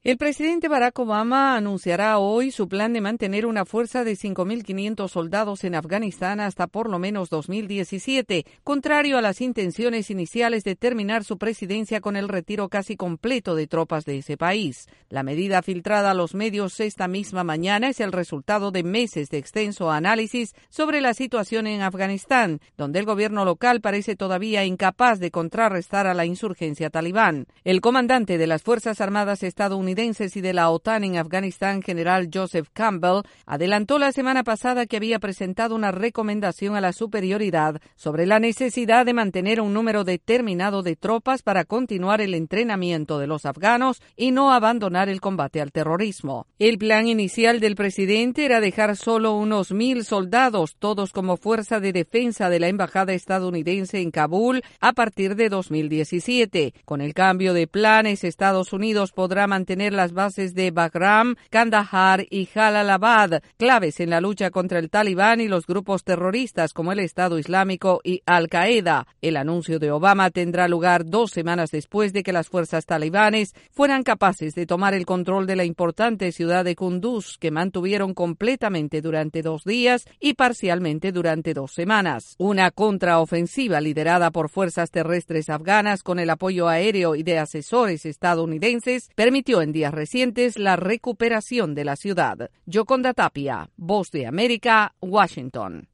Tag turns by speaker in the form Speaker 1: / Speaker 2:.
Speaker 1: El presidente Barack Obama anunciará hoy su plan de mantener una fuerza de 5.500 soldados en Afganistán hasta por lo menos 2017, contrario a las intenciones iniciales de terminar su presidencia con el retiro casi completo de tropas de ese país. La medida filtrada a los medios esta misma mañana es el resultado de meses de extenso análisis sobre la situación en Afganistán, donde el gobierno local parece todavía incapaz de contrarrestar a la insurgencia talibán. El comandante de las Fuerzas Armadas estadounidenses y de la OTAN en Afganistán, general Joseph Campbell, adelantó la semana pasada que había presentado una recomendación a la superioridad sobre la necesidad de mantener un número determinado de tropas para continuar el entrenamiento de los afganos y no abandonar el combate al terrorismo. El plan inicial del presidente era dejar solo unos 1.000 soldados, todos como fuerza de defensa de la embajada estadounidense en Kabul, a partir de 2017. Con el cambio de planes, Estados Unidos podrá mantener las bases de Bagram, Kandahar y Jalalabad, claves en la lucha contra el Talibán y los grupos terroristas como el Estado Islámico y Al-Qaeda. El anuncio de Obama tendrá lugar 2 semanas después de que las fuerzas talibanes fueran capaces de tomar el control de la importante ciudad de Kunduz, que mantuvieron completamente durante 2 días y parcialmente durante 2 semanas. Una contraofensiva liderada por fuerzas terrestres afganas con el apoyo aéreo y de asesores estadounidenses permitió en días recientes la recuperación de la ciudad. Yoconda Tapia, Voz de América, Washington.